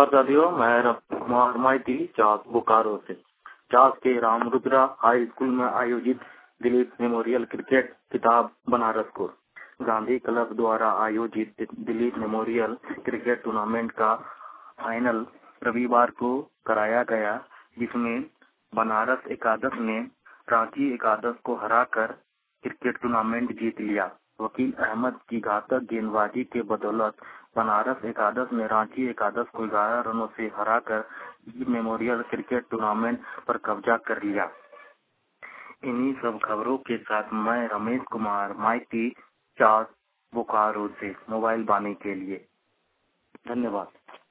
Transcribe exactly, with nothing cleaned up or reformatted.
नमस्कार साथियों, मैं रफी कुमार माइती चास बोकारो से। चास के रामरुद्रा हाई स्कूल में आयोजित दिलीप मेमोरियल क्रिकेट खिताब बनारस को गांधी क्लब द्वारा आयोजित दिलीप मेमोरियल क्रिकेट टूर्नामेंट का फाइनल रविवार को कराया गया, जिसमें बनारस एकादश ने रांची एकादश को हराकर क्रिकेट टूर्नामेंट जीत लिया। वकील अहमद की घातक गेंदबाजी के बदौलत बनारस एकादश ने रांची एकादश को ग्यारह रनों से हराकर मेमोरियल क्रिकेट टूर्नामेंट पर कब्जा कर लिया। इन्हीं सब खबरों के साथ मैं रमेश कुमार माइती चास बोकारो से मोबाइल बानी के लिए। धन्यवाद।